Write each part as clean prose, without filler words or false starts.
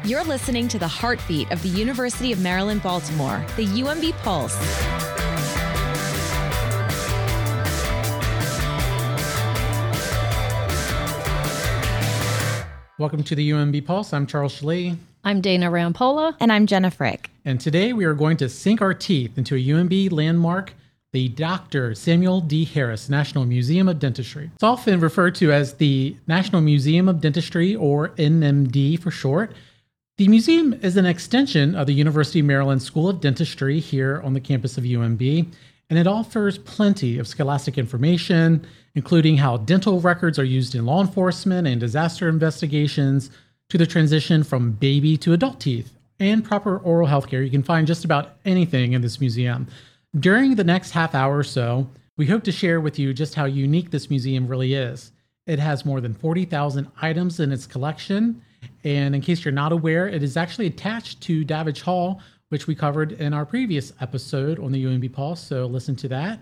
You're listening to the heartbeat of the University of Maryland, Baltimore, the UMB Pulse. Welcome to the UMB Pulse. I'm Charles Shalee. I'm Dana Rampolla. And I'm Jenna Frick. And today we are going to sink our teeth into a UMB landmark, the Dr. Samuel D. Harris National Museum of Dentistry. It's often referred to as the National Museum of Dentistry, or NMD for short. The museum is an extension of the University of Maryland School of Dentistry here on the campus of UMB, and it offers plenty of scholastic information, including how dental records are used in law enforcement and disaster investigations, to the transition from baby to adult teeth, and proper oral health care. You can find just about anything in this museum. During the next half hour or so, we hope to share with you just how unique this museum really is. It has more than 40,000 items in its collection, and in case you're not aware, it is actually attached to Davidge Hall, which we covered in our previous episode on the UMB Pulse, so listen to that.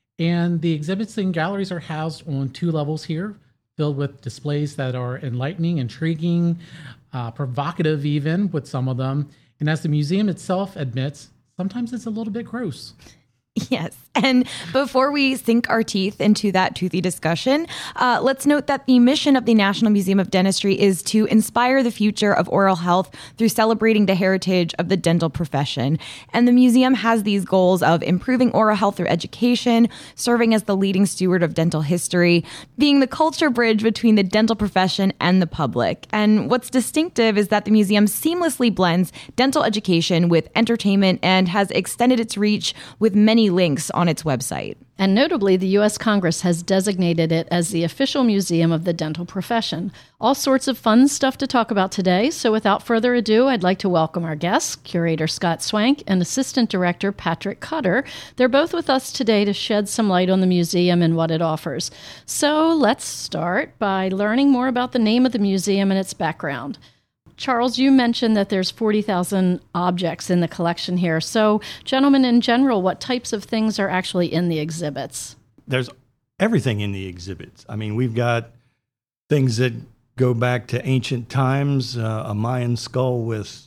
And the exhibits and galleries are housed on 2 levels here, filled with displays that are enlightening, intriguing, provocative even with some of them. And as the museum itself admits, sometimes it's a little bit gross. Yes. And before we sink our teeth into that toothy discussion, let's note that the mission of the National Museum of Dentistry is to inspire the future of oral health through celebrating the heritage of the dental profession. And the museum has these goals of improving oral health through education, serving as the leading steward of dental history, being the culture bridge between the dental profession and the public. And what's distinctive is that the museum seamlessly blends dental education with entertainment and has extended its reach with many links on its website. And notably, the U.S. Congress has designated it as the official museum of the dental profession. All sorts of fun stuff to talk about today. So without further ado, I'd like to welcome our guests, Curator Scott Swank and Assistant Director Patrick Cutter. They're both with us today to shed some light on the museum and what it offers. So let's start by learning more about the name of the museum and its background. Charles, you mentioned that there's 40,000 objects in the collection here. So, gentlemen, in general, what types of things are actually in the exhibits? There's everything in the exhibits. I mean, we've got things that go back to ancient times, a Mayan skull with,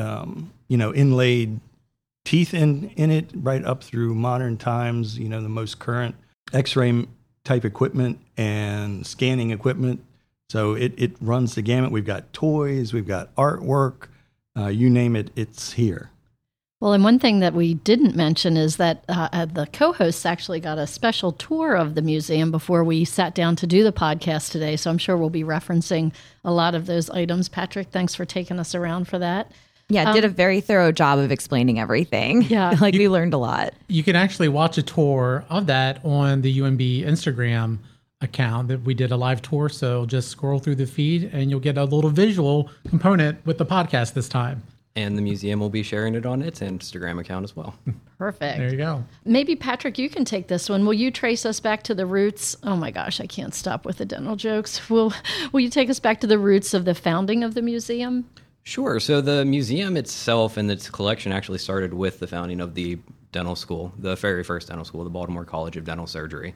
inlaid teeth in it, right up through modern times, the most current X-ray type equipment and scanning equipment. So it runs the gamut. We've got toys, we've got artwork, you name it, it's here. Well, and one thing that we didn't mention is that the co-hosts actually got a special tour of the museum before we sat down to do the podcast today. So I'm sure we'll be referencing a lot of those items. Patrick, thanks for taking us around for that. Yeah, did a very thorough job of explaining everything. Yeah. We learned a lot. You can actually watch a tour of that on the UMB Instagram account that we did a live tour. So just scroll through the feed and you'll get a little visual component with the podcast this time. And the museum will be sharing it on its Instagram account as well. Perfect. There you go. Maybe, Patrick, you can take this one. Will you trace us back to the roots? Oh my gosh, I can't stop with the dental jokes. Will you take us back to the roots of the founding of the museum? Sure. So the museum itself and its collection actually started with the founding of the dental school, the very first dental school, the Baltimore College of Dental Surgery.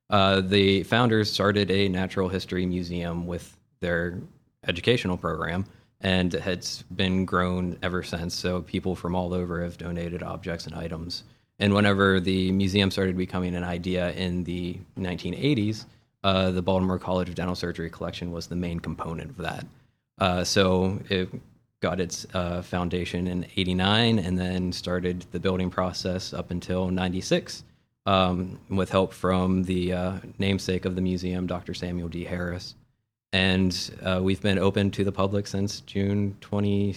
The founders started a natural history museum with their educational program, and it's been grown ever since. So people from all over have donated objects and items. And whenever the museum started becoming an idea in the 1980s, the Baltimore College of Dental Surgery collection was the main component of that. So it got its foundation in 89 and then started the building process up until 96. With help from the namesake of the museum, Dr. Samuel D. Harris. And we've been open to the public since June 22nd,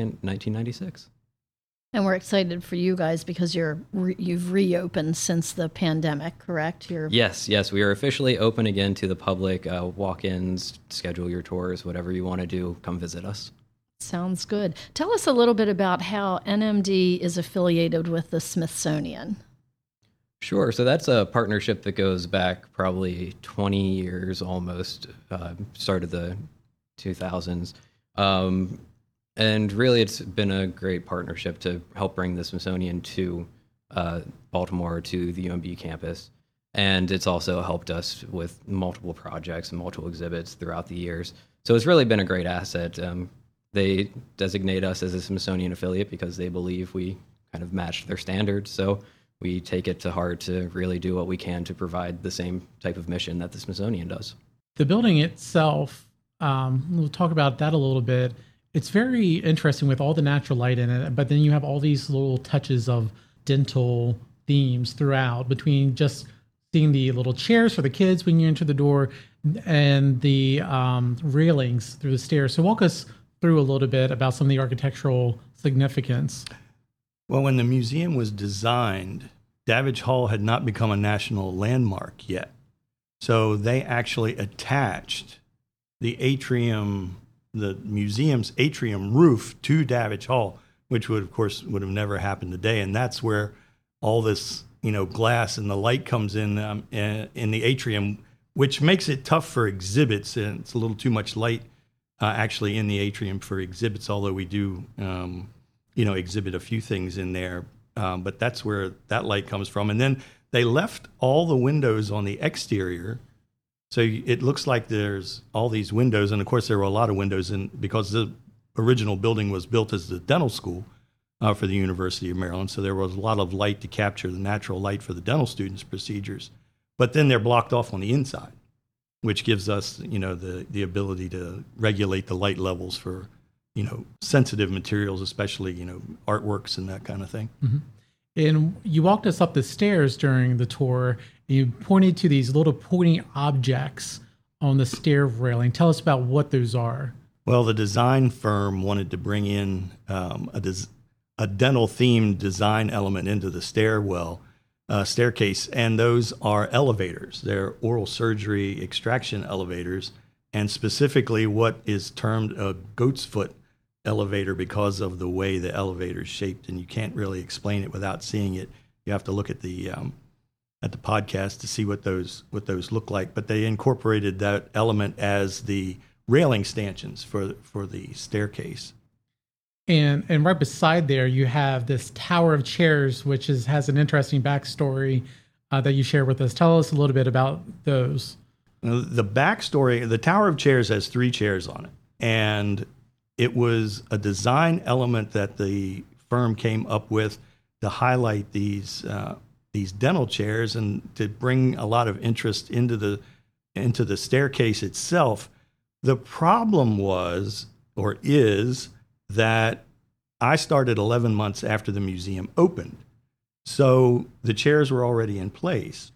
1996. And we're excited for you guys because you've reopened since the pandemic, correct? Yes, we are officially open again to the public. Walk-ins, schedule your tours, whatever you want to do, come visit us. Sounds good. Tell us a little bit about how NMD is affiliated with the Smithsonian. Sure. So that's a partnership that goes back probably 20 years almost, started the 2000s. And really, it's been a great partnership to help bring the Smithsonian to Baltimore, to the UMB campus. And it's also helped us with multiple projects and multiple exhibits throughout the years. So it's really been a great asset. They designate us as a Smithsonian affiliate because they believe we kind of match their standards. So we take it to heart to really do what we can to provide the same type of mission that the Smithsonian does. The building itself, we'll talk about that a little bit. It's very interesting with all the natural light in it, but then you have all these little touches of dental themes throughout, between just seeing the little chairs for the kids when you enter the door and the railings through the stairs. So walk us through a little bit about some of the architectural significance. Well, when the museum was designed, Davidge Hall had not become a national landmark yet. So they actually attached the atrium, the museum's atrium roof to Davidge Hall, which would have never happened today. And that's where all this, glass and the light comes in the atrium, which makes it tough for exhibits. And it's a little too much light actually in the atrium for exhibits, although we do, exhibit a few things in there. But that's where that light comes from. And then they left all the windows on the exterior. So it looks like there's all these windows. And of course, there were a lot of windows because the original building was built as the dental school for the University of Maryland. So there was a lot of light to capture the natural light for the dental students' procedures. But then they're blocked off on the inside, which gives us, the ability to regulate the light levels for, sensitive materials, especially, artworks and that kind of thing. Mm-hmm. And you walked us up the stairs during the tour, and you pointed to these little pointy objects on the stair railing. Tell us about what those are. Well, the design firm wanted to bring in a dental-themed design element into the staircase, and those are elevators. They're oral surgery extraction elevators, and specifically what is termed a goat's foot elevator because of the way the elevator is shaped, and you can't really explain it without seeing it. You have to look at the podcast to see what those look like. But they incorporated that element as the railing stanchions for the staircase. And right beside there, you have this tower of chairs, which has an interesting backstory that you share with us. Tell us a little bit about those. The backstory: the tower of chairs has 3 chairs on it, and it was a design element that the firm came up with to highlight these dental chairs and to bring a lot of interest into the staircase itself. The problem is that I started 11 months after the museum opened. So the chairs were already in place.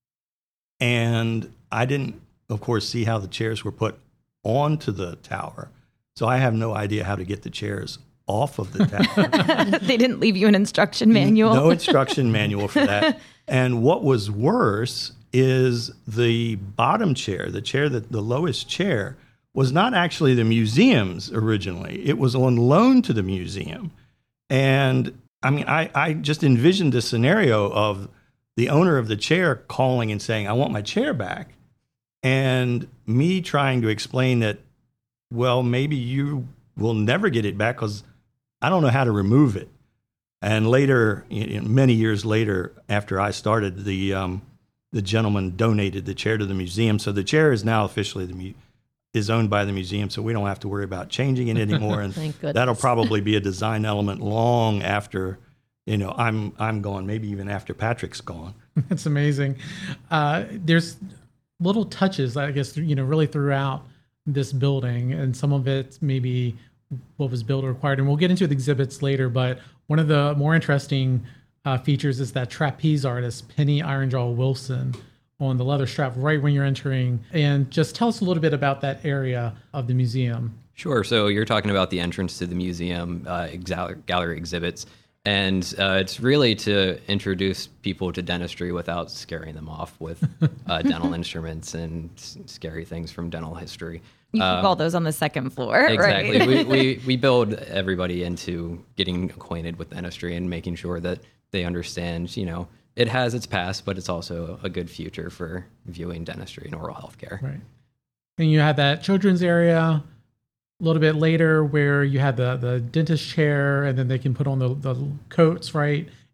And I didn't, of course, see how the chairs were put onto the tower. So I have no idea how to get the chairs off of the tower. They didn't leave you an instruction manual. No instruction manual for that. And what was worse is the bottom chair, the lowest chair, was not actually the museum's originally. It was on loan to the museum. And I mean, I just envisioned a scenario of the owner of the chair calling and saying, "I want my chair back." And me trying to explain that, well, maybe you will never get it back because I don't know how to remove it. And later, many years later, after I started, the gentleman donated the chair to the museum. So the chair is now officially is owned by the museum, so we don't have to worry about changing it anymore. And that'll probably be a design element long after, I'm gone, maybe even after Patrick's gone. That's amazing. There's little touches, I guess, really throughout this building, and some of it maybe what was built or acquired. And we'll get into the exhibits later, but one of the more interesting features is that trapeze artist, Penny Ironjaw Wilson, on the leather strap right when you're entering. And just tell us a little bit about that area of the museum. Sure. So you're talking about the entrance to the museum, gallery exhibits. And it's really to introduce people to dentistry without scaring them off with dental instruments and scary things from dental history. You keep all those on the second floor, exactly. Right? We build everybody into getting acquainted with dentistry and making sure that they understand, it has its past, but it's also a good future for viewing dentistry and oral health care. Right. And you had that children's area a little bit later where you had the dentist chair, and then they can put on the coats, right?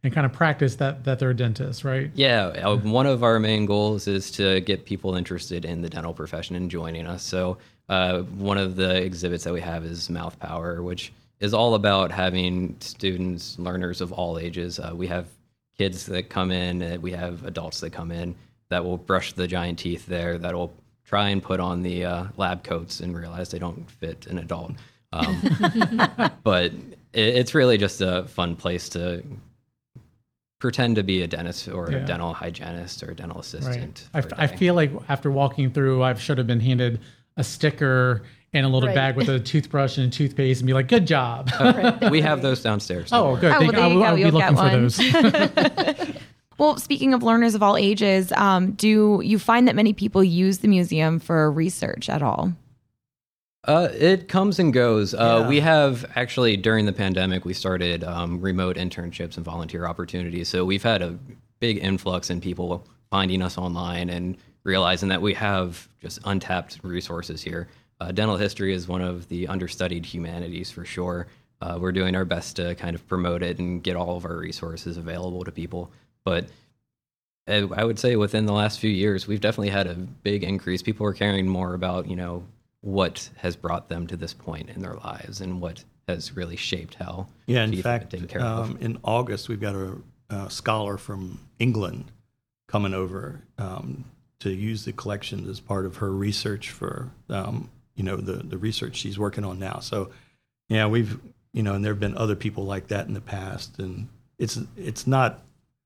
and kind of practice that they're a dentist, right? Yeah, one of our main goals is to get people interested in the dental profession and joining us. So one of the exhibits that we have is Mouth Power, which is all about having students, learners of all ages. We have kids that come in, we have adults that come in that will brush the giant teeth there, that will try and put on the lab coats and realize they don't fit an adult. But it's really just a fun place to pretend to be a dentist or a dental hygienist or a dental assistant. Right. I feel like after walking through, I should have been handed a sticker and a little bag with a toothbrush and a toothpaste and be like, good job. We have those downstairs. Oh, good. I'll be looking for those. Well, speaking of learners of all ages, do you find that many people use the museum for research at all? It comes and goes. We have actually, during the pandemic, we started remote internships and volunteer opportunities. So we've had a big influx in people finding us online and realizing that we have just untapped resources here. Dental history is one of the understudied humanities for sure. We're doing our best to kind of promote it and get all of our resources available to people. But I would say within the last few years, we've definitely had a big increase. People are caring more about, what has brought them to this point in their lives and what has really shaped how. Yeah, in fact, in August, we've got a scholar from England coming over to use the collection as part of her research for, the research she's working on now. So, yeah, we've, and there have been other people like that in the past, and it's not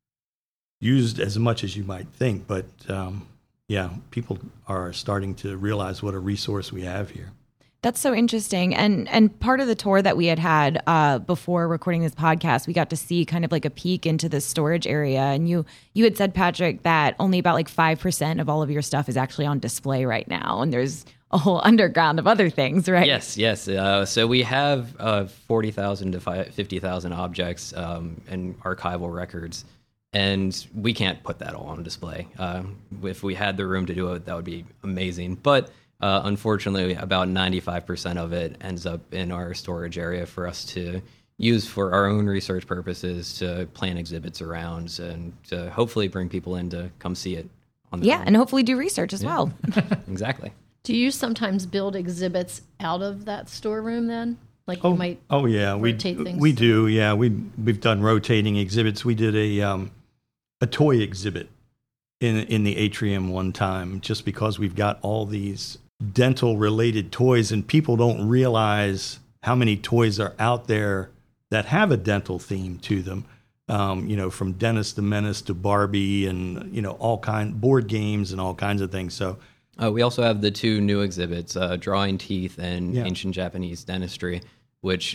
used as much as you might think, but people are starting to realize what a resource we have here. That's so interesting. And part of the tour that we had before recording this podcast, we got to see kind of like a peek into the storage area. And you had said, Patrick, that only about like 5% of all of your stuff is actually on display right now. And there's a whole underground of other things, right? Yes. So we have 40,000 to 50,000 objects and archival records. And we can't put that all on display. If we had the room to do it, that would be amazing. But unfortunately, about 95% of it ends up in our storage area for us to use for our own research purposes, to plan exhibits around, and to hopefully bring people in to come see it on their own. And hopefully do research as well. Exactly. Do you sometimes build exhibits out of that storeroom then? Like you might rotate things? We do, yeah. We've done rotating exhibits. We did a toy exhibit in the atrium one time, just because we've got all these dental related toys, and people don't realize how many toys are out there that have a dental theme to them. From Dennis the Menace to Barbie, and board games and all kinds of things. So we also have the two new exhibits, Drawing Teeth and Ancient Japanese Dentistry, which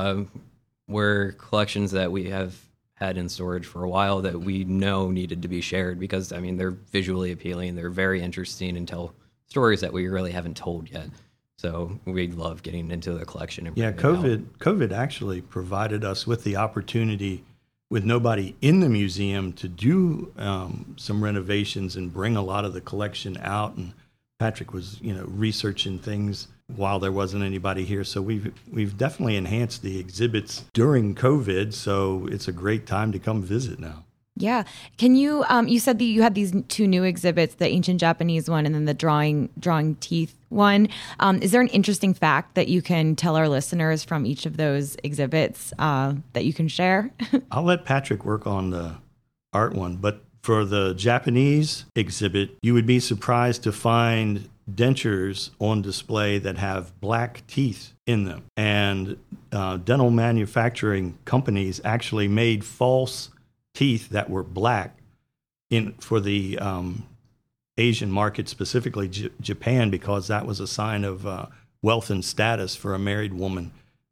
were collections that we have had in storage for a while that we know needed to be shared because, they're visually appealing. They're very interesting and tell stories that we really haven't told yet. So we love getting into the collection. And COVID actually provided us with the opportunity, with nobody in the museum, to do some renovations and bring a lot of the collection out. And Patrick was, researching things while there wasn't anybody here. So we've definitely enhanced the exhibits during COVID. So it's a great time to come visit now. Yeah. Can you, you said that you had these two new exhibits, the Ancient Japanese one and then the drawing teeth one. Is there an interesting fact that you can tell our listeners from each of those exhibits that you can share? I'll let Patrick work on the art one, but for the Japanese exhibit, you would be surprised to find dentures on display that have black teeth in them. And dental manufacturing companies actually made false teeth that were black for the Asian market, specifically Japan, because that was a sign of wealth and status for a married woman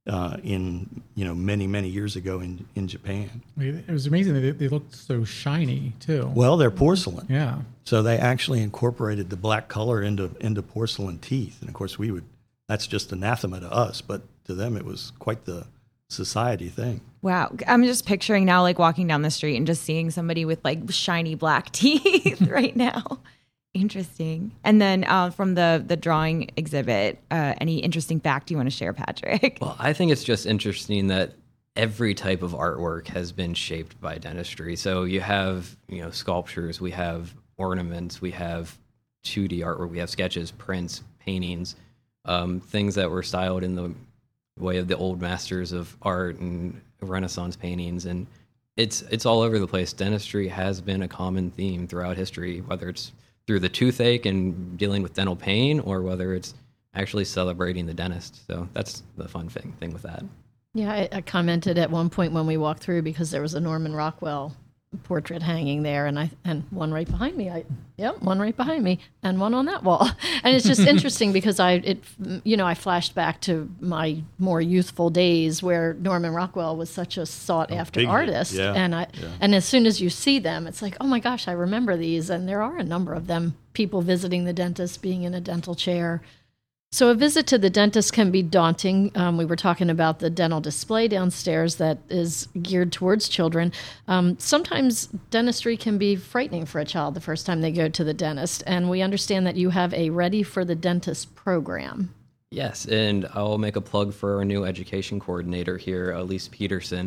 many years ago in Japan. It was amazing. They looked so shiny too. Well, they're porcelain. Yeah. So they actually incorporated the black color into porcelain teeth. And of course that's just anathema to us, but to them it was quite the society thing. Wow. I'm just picturing now, like walking down the street and just seeing somebody with like shiny black teeth right now. Interesting. And then from the drawing exhibit, any interesting fact you want to share, Patrick? Well, I think it's just interesting that every type of artwork has been shaped by dentistry. So you have, sculptures, we have ornaments, we have 2D artwork, we have sketches, prints, paintings, things that were styled in the way of the old masters of art and Renaissance paintings. And it's all over the place. Dentistry has been a common theme throughout history, whether it's through the toothache and dealing with dental pain, or whether it's actually celebrating the dentist. So that's the fun thing with that. Yeah, I commented at one point when we walked through, because there was a Norman Rockwell portrait hanging there, and one right behind me. One right behind me, and one on that wall. And it's just interesting because I flashed back to my more youthful days where Norman Rockwell was such a sought after artist. Yeah. And as soon as you see them, it's like, oh my gosh, I remember these. And there are a number of them. People visiting the dentist, being in a dental chair. So a visit to the dentist can be daunting. We were talking about the dental display downstairs that is geared towards children. Sometimes dentistry can be frightening for a child the first time they go to the dentist. And we understand that you have a Ready for the Dentist program. Yes, and I'll make a plug for our new education coordinator here, Elise Peterson.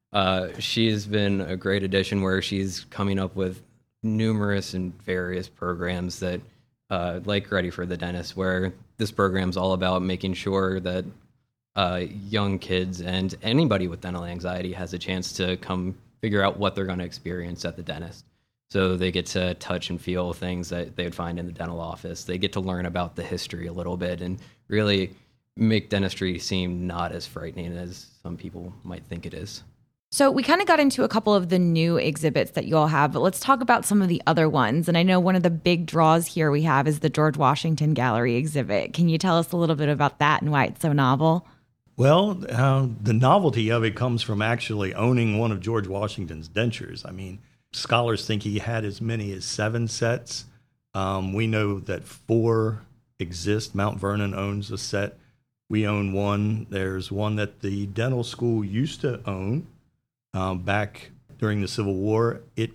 She's been a great addition, where she's coming up with numerous and various programs that like Ready for the Dentist, where this program's all about making sure that young kids and anybody with dental anxiety has a chance to come figure out what they're going to experience at the dentist. So they get to touch and feel things that they would find in the dental office. They get to learn about the history a little bit and really make dentistry seem not as frightening as some people might think it is. So we kind of got into a couple of the new exhibits that you all have, but let's talk about some of the other ones. And I know one of the big draws here we have is the George Washington Gallery exhibit. Can you tell us a little bit about that and why it's so novel? Well, the novelty of it comes from actually owning one of George Washington's dentures. I mean, scholars think he had as many as 7 sets. We know that 4 exist. Mount Vernon owns a set. We own one. There's one that the dental school used to own. Back during the Civil War, it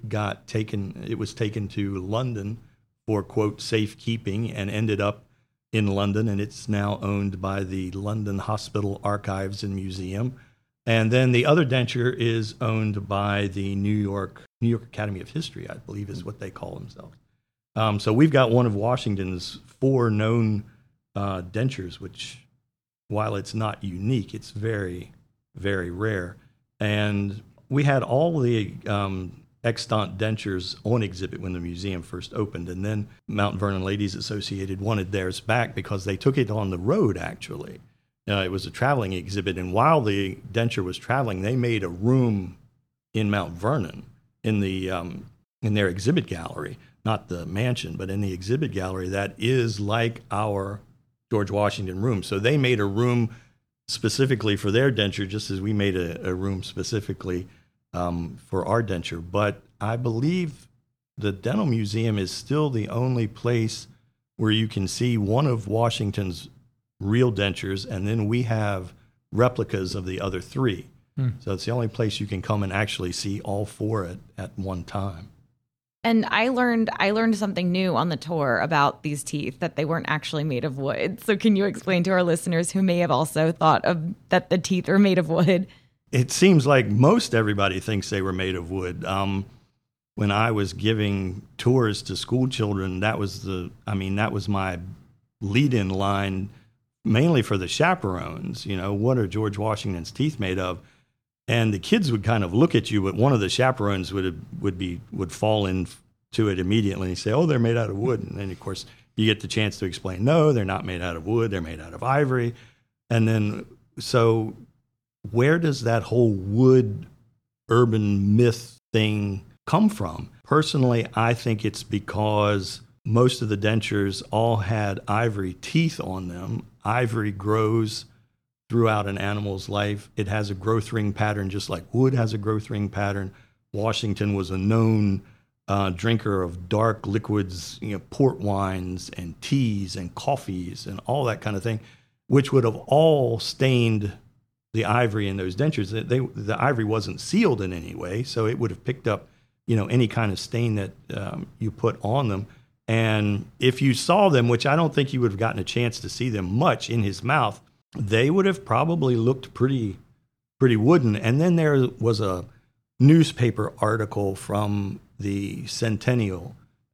was taken to London for, quote, safekeeping, and ended up in London, and it's now owned by the London Hospital Archives and Museum. And then the other denture is owned by the New York Academy of History, I believe is what they call themselves. So we've got one of Washington's 4 known dentures, which, while it's not unique, it's very, very rare. And we had all the extant dentures on exhibit when the museum first opened, and then Mount Vernon Ladies Associated wanted theirs back because they took it on the road, actually. It was a traveling exhibit, and while the denture was traveling, they made a room in Mount Vernon in their exhibit gallery, not the mansion, but in the exhibit gallery that is like our George Washington room. So they made a room specifically for their denture, just as we made a room specifically for our denture. But I believe the Dental Museum is still the only place where you can see one of Washington's real dentures, and then we have replicas of the other 3. So it's the only place you can come and actually see all 4 at one time. And I learned something new on the tour about these teeth, that they weren't actually made of wood. So can you explain to our listeners who may have also thought that the teeth are made of wood? It seems like most everybody thinks they were made of wood. When I was giving tours to school children, that was my lead-in line, mainly for the chaperones. What are George Washington's teeth made of? And the kids would kind of look at you, but one of the chaperones would fall into it immediately and say, "Oh, they're made out of wood." And then, of course, you get the chance to explain, "No, they're not made out of wood. They're made out of ivory." And then, so where does that whole wood urban myth thing come from? Personally, I think it's because most of the dentures all had ivory teeth on them. Ivory grows throughout an animal's life. It has a growth ring pattern, just like wood has a growth ring pattern. Washington was a known drinker of dark liquids, port wines and teas and coffees and all that kind of thing, which would have all stained the ivory in those dentures. The ivory wasn't sealed in any way, so it would have picked up, any kind of stain that you put on them. And if you saw them, which I don't think you would have gotten a chance to see them much in his mouth, they would have probably looked pretty pretty wooden. And then there was a newspaper article from the centennial,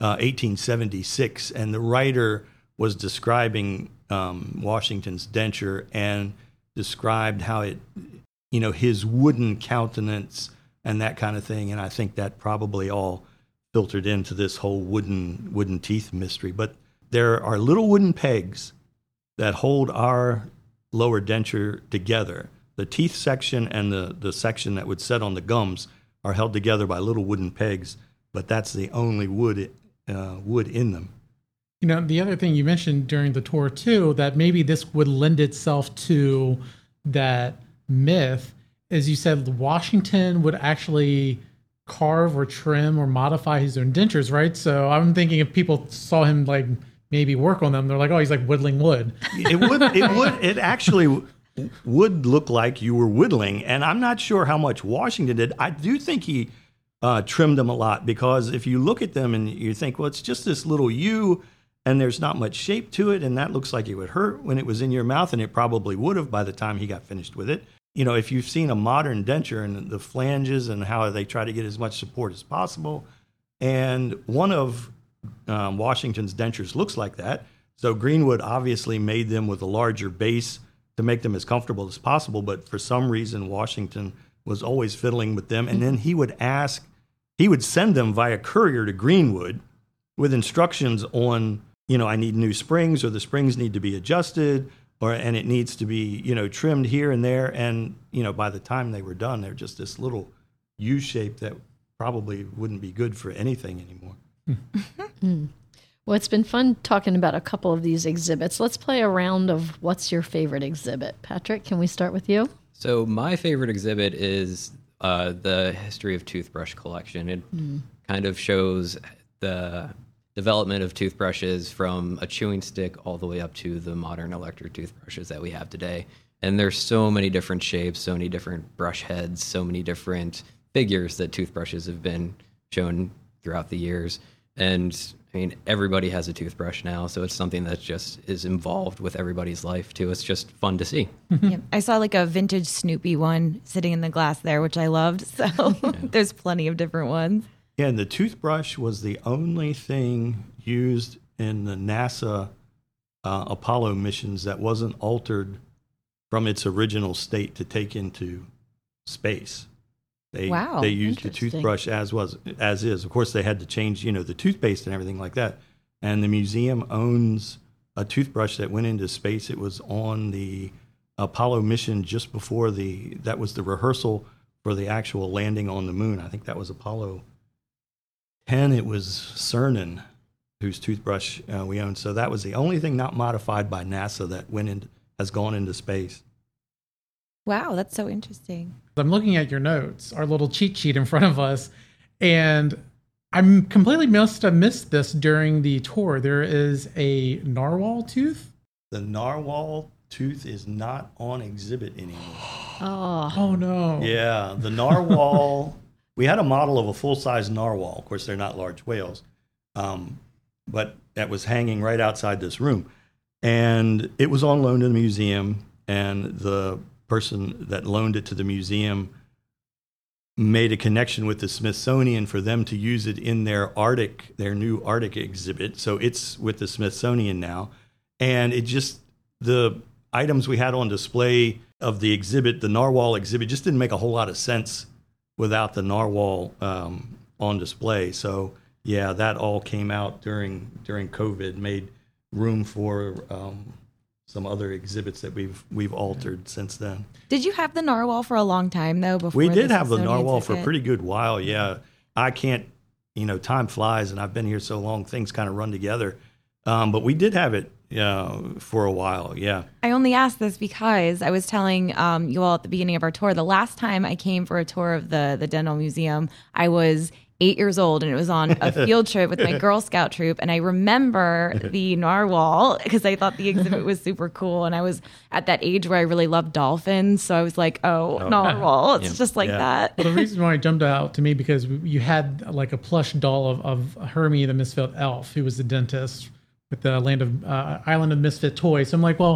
1876, and the writer was describing Washington's denture and described how it, his wooden countenance and that kind of thing. And I think that probably all filtered into this whole wooden teeth mystery. But there are little wooden pegs that hold our lower denture together. The teeth section and the section that would set on the gums are held together by little wooden pegs, but that's the only wood in them. The other thing you mentioned during the tour too, that maybe this would lend itself to that myth, is you said Washington would actually carve or trim or modify his own dentures, right? So I'm thinking if people saw him like maybe work on them, they're like, oh, he's like whittling wood. It actually would look like you were whittling, and I'm not sure how much Washington did. I do think he trimmed them a lot, because if you look at them and you think, well, it's just this little U, and there's not much shape to it, and that looks like it would hurt when it was in your mouth, and it probably would have by the time he got finished with it. If you've seen a modern denture and the flanges and how they try to get as much support as possible, and one of Washington's dentures looks like that. So Greenwood obviously made them with a larger base to make them as comfortable as possible, but for some reason Washington was always fiddling with them, and then he would send them via courier to Greenwood with instructions on, I need new springs, or the springs need to be adjusted, and it needs to be, trimmed here and there. And, by the time they were done, they're just this little U shape that probably wouldn't be good for anything anymore. Well, it's been fun talking about a couple of these exhibits. Let's play a round of what's your favorite exhibit. Patrick, can we start with you? So my favorite exhibit is the History of Toothbrush collection. It kind of shows the development of toothbrushes from a chewing stick all the way up to the modern electric toothbrushes that we have today. And there's so many different shapes, so many different brush heads, so many different figures that toothbrushes have been shown throughout the years. And everybody has a toothbrush now, so it's something that just is involved with everybody's life too. It's just fun to see. Yeah, I saw like a vintage Snoopy one sitting in the glass there, which I loved. So there's plenty of different ones. Yeah, and the toothbrush was the only thing used in the NASA Apollo missions that wasn't altered from its original state to take into space. They used the toothbrush as is. Of course, they had to change, the toothpaste and everything like that. And the museum owns a toothbrush that went into space. It was on the Apollo mission just before that was the rehearsal for the actual landing on the moon. I think that was Apollo 10. It was Cernan whose toothbrush we own. So that was the only thing not modified by NASA that has gone into space. Wow, that's so interesting. I'm looking at your notes, our little cheat sheet in front of us, and I'm completely must have missed this during the tour. There is a narwhal tooth. The narwhal tooth is not on exhibit anymore. Oh no. Yeah, the narwhal, we had a model of a full-size narwhal. Of course, they're not large whales, but that was hanging right outside this room. And it was on loan to the museum, and the person that loaned it to the museum made a connection with the Smithsonian for them to use it in their new Arctic exhibit. So it's with the Smithsonian now. And the items we had on display of the exhibit, the narwhal exhibit, just didn't make a whole lot of sense without the narwhal on display. So yeah, that all came out during COVID, made room for some other exhibits that we've altered since then. Did you have the narwhal for a long time though? Before we did have the narwhal for a pretty good while. Yeah, I can't. Time flies, and I've been here so long, things kind of run together. But we did have it for a while. Yeah. I only asked this because I was telling you all at the beginning of our tour. The last time I came for a tour of the Dental Museum, I was 8 years old, and it was on a field trip with my Girl Scout troop. And I remember the narwhal because I thought the exhibit was super cool. And I was at that age where I really loved dolphins. So I was like, narwhal. It's just like that. Well, the reason why it jumped out to me because you had like a plush doll of Hermie the Misfit Elf, who was the dentist with the Island of Misfit Toys. So I'm like, well,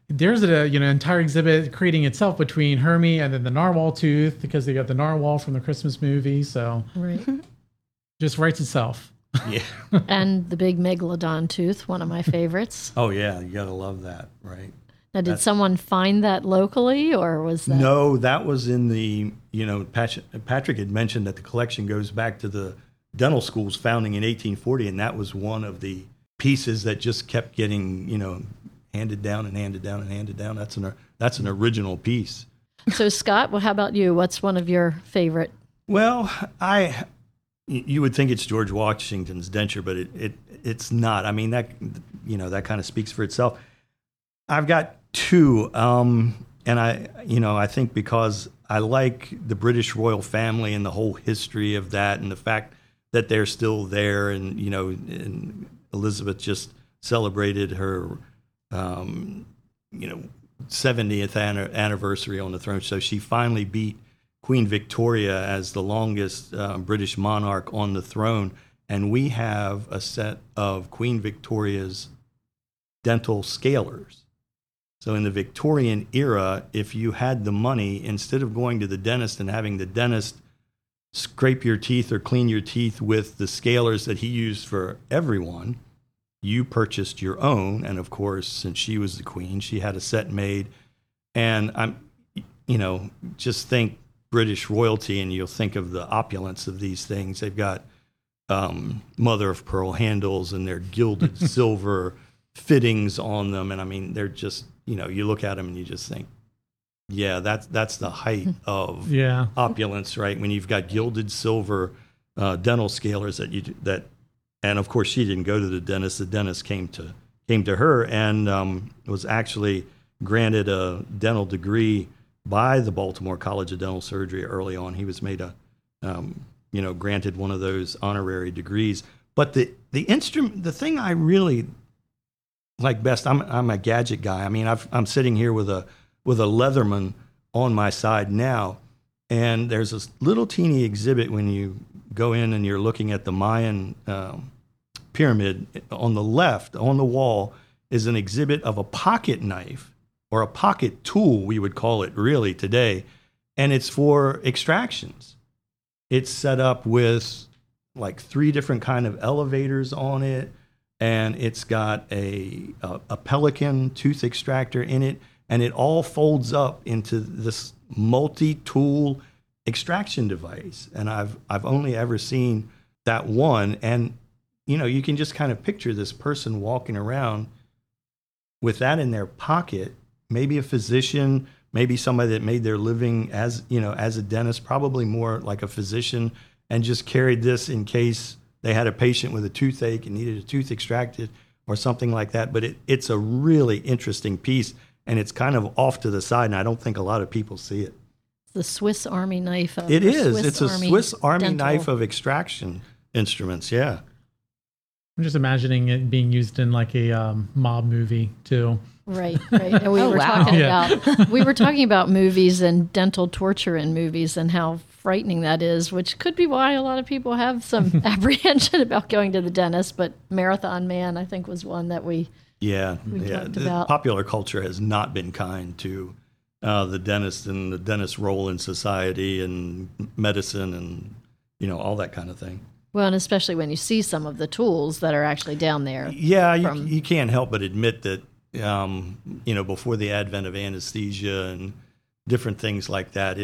there's a entire exhibit creating itself between Hermie and then the narwhal tooth, because they got the narwhal from the Christmas movie. So Right. just writes itself. Yeah. And the big megalodon tooth, one of my favorits. Oh yeah, you gotta love that, right? Now, did someone find that locally, or was that? No, that was in the, Patrick had mentioned that the collection goes back to the dental school's founding in 1840, and that was one of the pieces that just kept getting, handed down and handed down and handed down. That's an original piece. So, Scott, well, how about you? What's one of your favorite? Well, you would think it's George Washington's denture, but it's not. I mean, that kind of speaks for itself. I've got two, and I think because I like the British royal family and the whole history of that, and the fact that they're still there, and and Elizabeth just celebrated her 70th anniversary on the throne, so she finally beat Queen Victoria as the longest British monarch on the throne, and we have a set of Queen Victoria's dental scalers. So in the Victorian era, if you had the money, instead of going to the dentist and having the dentist scrape your teeth or clean your teeth with the scalers that he used for everyone, you purchased your own. And of course, since she was the queen, she had a set made. And just think British royalty and you'll think of the opulence of these things. They've got mother of pearl handles and they're gilded silver fittings on them. And I mean, they're just, you look at them and you just think, yeah, that's the height of opulence, right? When you've got gilded silver dental scalers and of course she didn't go to the dentist came to her and was actually granted a dental degree by the Baltimore College of Dental Surgery early on. He was made granted one of those honorary degrees. But the thing I really like best, I'm a gadget guy. I mean, I'm sitting here with a Leatherman on my side now, and there's this little teeny exhibit when you go in and you're looking at the Mayan pyramid. On the left, on the wall, is an exhibit of a pocket knife, or a pocket tool, we would call it really today, and it's for extractions. It's set up with like 3 different kind of elevators on it, and it's got a Pelican tooth extractor in it, and it all folds up into this multi-tool extraction device. And I've only ever seen that one, and you can just kind of picture this person walking around with that in their pocket. Maybe a physician, maybe somebody that made their living as a dentist, probably more like a physician, and just carried this in case they had a patient with a toothache and needed a tooth extracted or something like that. But it's a really interesting piece, and it's kind of off to the side, and I don't think a lot of people see it. The Swiss Army knife. It is. It's a Swiss Army knife of extraction instruments, yeah. I'm just imagining it being used in like a mob movie too. Right. And we were talking about movies and dental torture in movies and how frightening that is, which could be why a lot of people have some apprehension about going to the dentist. But Marathon Man, I think, was one that we talked about. Popular culture has not been kind to the dentist and the dentist's role in society and medicine and all that kind of thing. Well, and especially when you see some of the tools that are actually down there. Yeah, you can't help but admit that, before the advent of anesthesia and different things like that,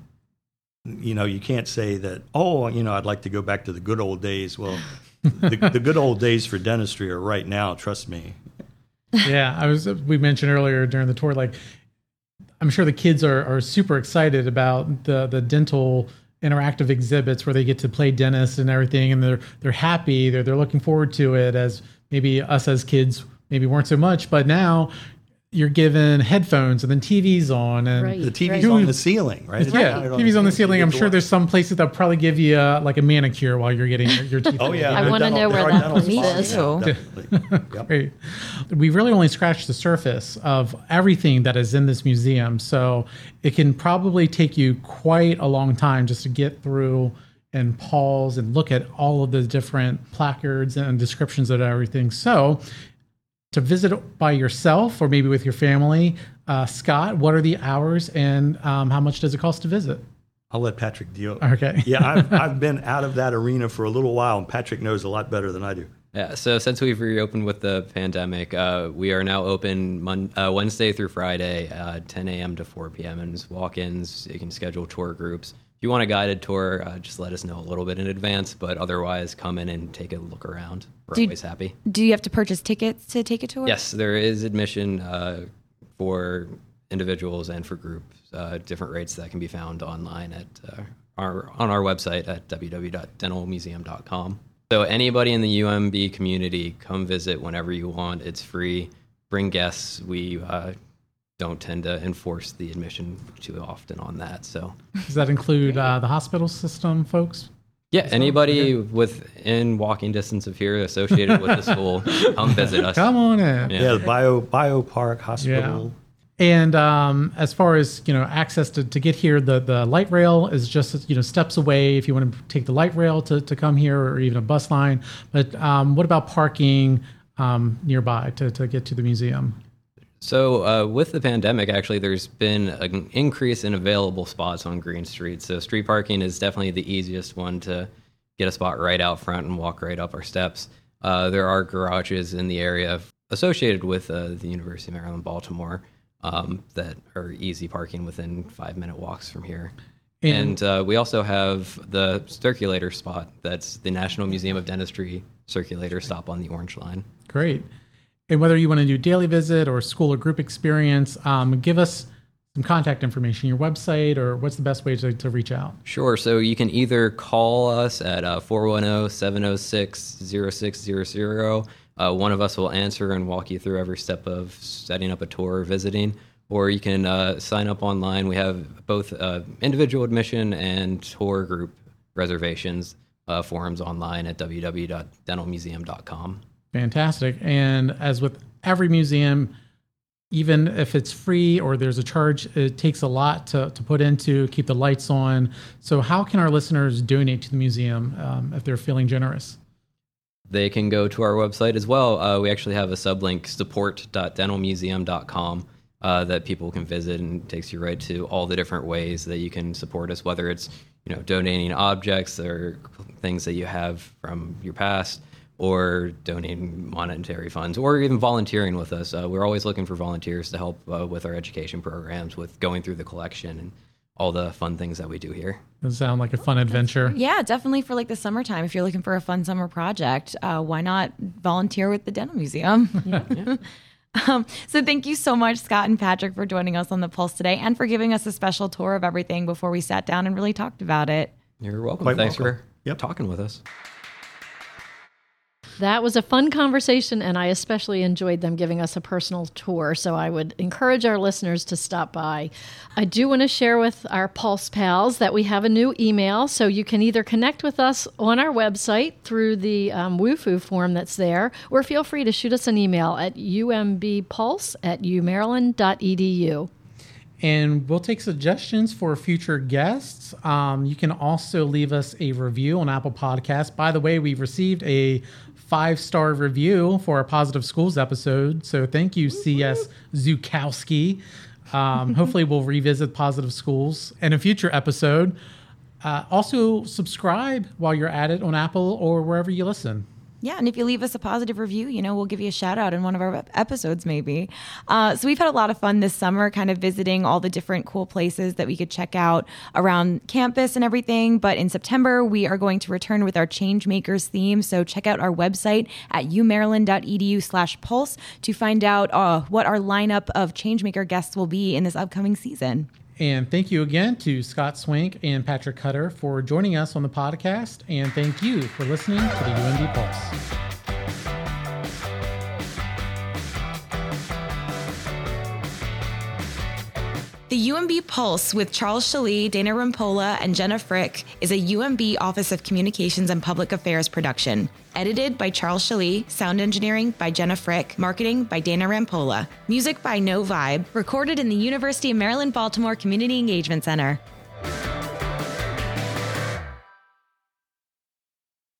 you can't say that, I'd like to go back to the good old days. Well, the good old days for dentistry are right now, trust me. Yeah, we mentioned earlier during the tour, like, I'm sure the kids are super excited about the dental interactive exhibits where they get to play dentist and everything, and they're happy. They're looking forward to it, as maybe us as kids maybe weren't so much. But now you're given headphones and then TVs on, and the TV's on the ceiling, right? TV's on the ceiling. I'm sure there's some places that'll probably give you like a manicure while you're getting your teeth. Oh yeah, I want to know where that place is. Great. We've really only scratched the surface of everything that is in this museum, so it can probably take you quite a long time just to get through and pause and look at all of the different placards and descriptions of everything. So to visit by yourself or maybe with your family, Scott, what are the hours and how much does it cost to visit? I'll let Patrick deal. Okay. Yeah, I've been out of that arena for a little while, and Patrick knows a lot better than I do. Yeah, so since we've reopened with the pandemic, we are now open Wednesday through Friday, 10 a.m. to 4 p.m. And it's walk-ins. You can schedule tour groups. If you want a guided tour, just let us know a little bit in advance. But otherwise, come in and take a look around. We're always happy. Do you have to purchase tickets to take a tour? Yes, there is admission for individuals and for groups. Different rates that can be found online at on our website at www.dentalmuseum.com. So anybody in the UMB community, come visit whenever you want. It's free. Bring guests. We don't tend to enforce the admission too often on that. So does that include the hospital system folks? Yeah, anybody within walking distance of here associated with the school, come visit us. Come on in. Yeah, the Bio Park Hospital. Yeah. And as far as access to get here, the light rail is just steps away if you want to take the light rail to come here, or even a bus line. But what about parking nearby to get to the museum? So with the pandemic, actually, there's been an increase in available spots on Green Street. So street parking is definitely the easiest one to get a spot right out front and walk right up our steps. There are garages in the area associated with the University of Maryland, Baltimore. That are easy parking within 5-minute walks from here. And we also have the circulator spot. That's the National Museum of Dentistry circulator stop on the Orange Line. Great. And whether you want to do daily visit or school or group experience, give us some contact information, your website, or what's the best way to reach out? Sure. So you can either call us at 410-706-0600. One of us will answer and walk you through every step of setting up a tour or visiting, or you can sign up online. We have both individual admission and tour group reservations forums online at www.dentalmuseum.com. Fantastic. And as with every museum, even if it's free or there's a charge, it takes a lot to put into, keep the lights on. So how can our listeners donate to the museum if they're feeling generous? They can go to our website as well. We actually have a sublink, support.dentalmuseum.com, that people can visit, and it takes you right to all the different ways that you can support us, whether it's donating objects or things that you have from your past, or donating monetary funds, or even volunteering with us. We're always looking for volunteers to help with our education programs, with going through the collection and all the fun things that we do here. Does sound like a fun adventure. Yeah, definitely for the summertime. If you're looking for a fun summer project, why not volunteer with the Dental Museum? Yeah. So thank you so much, Scott and Patrick, for joining us on The Pulse today and for giving us a special tour of everything before we sat down and really talked about it. You're welcome. Quite Thanks welcome. for talking with us. That was a fun conversation, and I especially enjoyed them giving us a personal tour, so I would encourage our listeners to stop by. I do want to share with our Pulse pals that we have a new email, so you can either connect with us on our website through the WUFU form that's there, or feel free to shoot us an email at umbpulse@umaryland.edu. And we'll take suggestions for future guests. You can also leave us a review on Apple Podcasts. By the way, we've received a 5-star review for our Positive Schools episode. So thank you, C.S. Zukowski. Hopefully we'll revisit Positive Schools in a future episode. Also subscribe while you're at it on Apple or wherever you listen. Yeah, and if you leave us a positive review, we'll give you a shout out in one of our episodes maybe. So we've had a lot of fun this summer kind of visiting all the different cool places that we could check out around campus and everything. But in September, we are going to return with our Changemakers theme. So check out our website at umaryland.edu/pulse to find out what our lineup of Changemaker guests will be in this upcoming season. And thank you again to Scott Swank and Patrick Cutter for joining us on the podcast. And thank you for listening to the UMB Pulse. The UMB Pulse with Charles Shalee, Dana Rampolla, and Jenna Frick is a UMB Office of Communications and Public Affairs production. Edited by Charles Shalee, sound engineering by Jenna Frick, marketing by Dana Rampolla. Music by No Vibe, recorded in the University of Maryland, Baltimore Community Engagement Center.